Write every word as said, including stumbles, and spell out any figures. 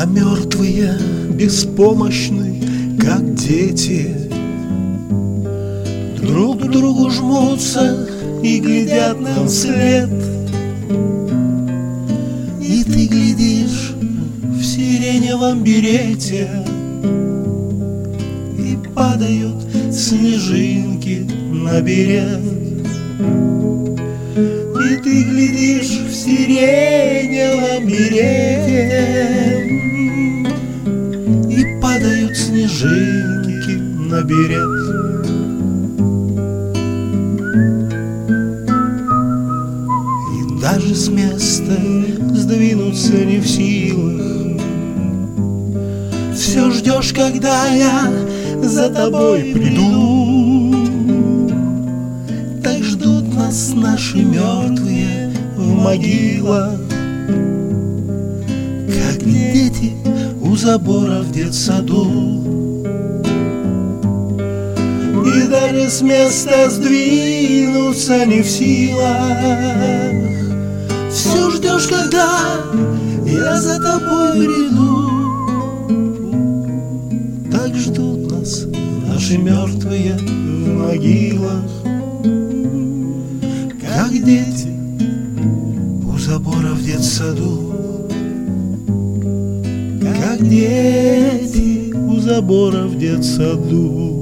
А мертвые беспомощны, как дети, друг к другу жмутся и глядят нам вслед. И ты глядишь в сиреневом берете, и падают снежинки на берег. И ты глядишь в сиреневом берете, и падают снежинки на берег. И даже с места сдвинуться не в силах. Все ждешь, когда я за тобой приду. Так ждут нас наши мертвые в могилах, как дети у забора в детсаду. И даже с места сдвинуться не в силах. Все ждешь, когда я за тобой приду. Так ждут нас наши мертвые в могилах, как дети у забора в детсаду. Как дети у забора в детсаду.